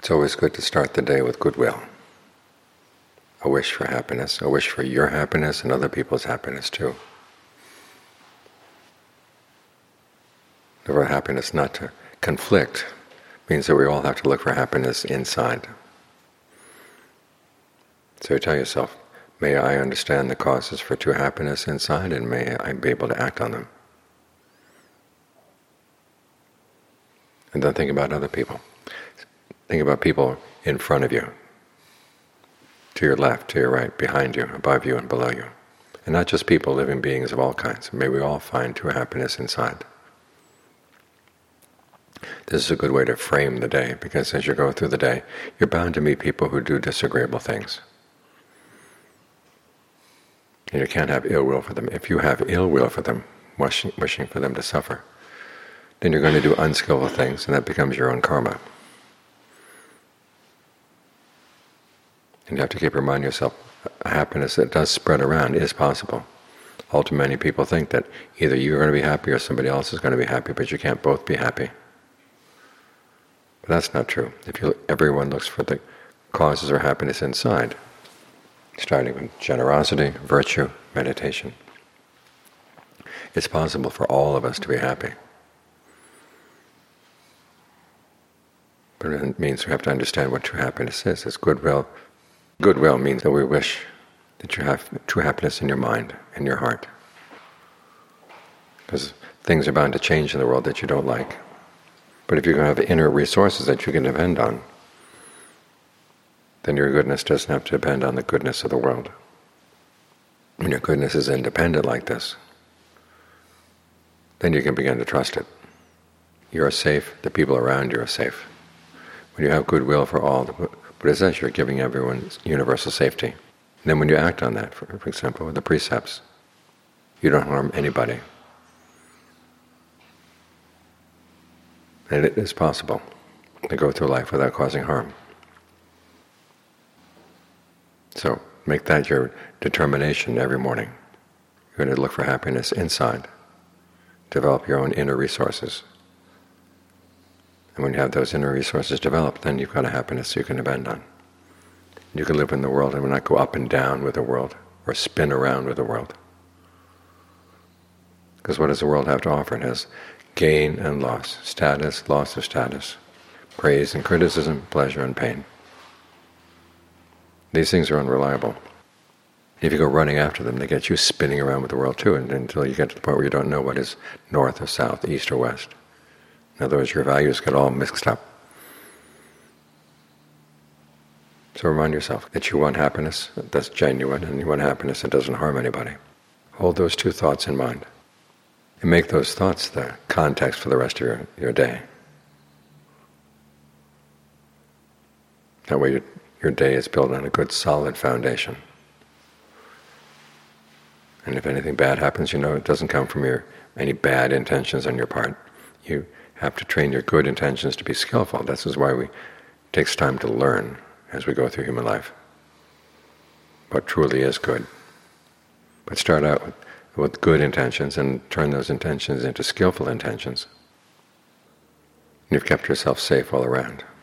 It's always good to start the day with goodwill, a wish for happiness, a wish for your happiness and other people's happiness too. For happiness not to conflict means that we all have to look for happiness inside. So you tell yourself, may I understand the causes for true happiness inside, and may I be able to act on them. And then think about other people. Think about people in front of you, to your left, to your right, behind you, above you and below you. And not just people, living beings of all kinds. May we all find true happiness inside. This is a good way to frame the day, because as you go through the day, you're bound to meet people who do disagreeable things. And you can't have ill will for them. If you have ill will for them, wishing for them to suffer, then you're going to do unskillful things, and that becomes your own karma. And you have to keep reminding yourself, a happiness that does spread around is possible. All too many people think that either you're going to be happy or somebody else is going to be happy, but you can't both be happy. But that's not true. Everyone looks for the causes of happiness inside, starting with generosity, virtue, meditation. It's possible for all of us to be happy. But it means we have to understand what true happiness is. It's goodwill. Goodwill means that we wish that you have true happiness in your mind, in your heart. Because things are bound to change in the world that you don't like. But if you have inner resources that you can depend on, then your goodness doesn't have to depend on the goodness of the world. When your goodness is independent like this, then you can begin to trust it. You're safe, the people around you are safe. When you have goodwill for all, the Buddha says you're giving everyone universal safety. And then when you act on that, for example, with the precepts, you don't harm anybody. And it is possible to go through life without causing harm. So make that your determination every morning. You're going to look for happiness inside. Develop your own inner resources. And when you have those inner resources developed, then you've got a happiness you can depend on. You can live in the world and will not go up and down with the world or spin around with the world. Because what does the world have to offer? It has gain and loss, status, loss of status, praise and criticism, pleasure and pain. These things are unreliable. If you go running after them, they get you spinning around with the world too, and until you get to the point where you don't know what is north or south, east or west. In other words, your values get all mixed up. So remind yourself that you want happiness that's genuine, and you want happiness that doesn't harm anybody. Hold those two thoughts in mind, and make those thoughts the context for the rest of your day. That way your day is built on a good solid foundation. And if anything bad happens, you know it doesn't come from any bad intentions on your part. You have to train your good intentions to be skillful. This is why it takes time to learn as we go through human life what truly is good. But start out with good intentions and turn those intentions into skillful intentions. You've kept yourself safe all around.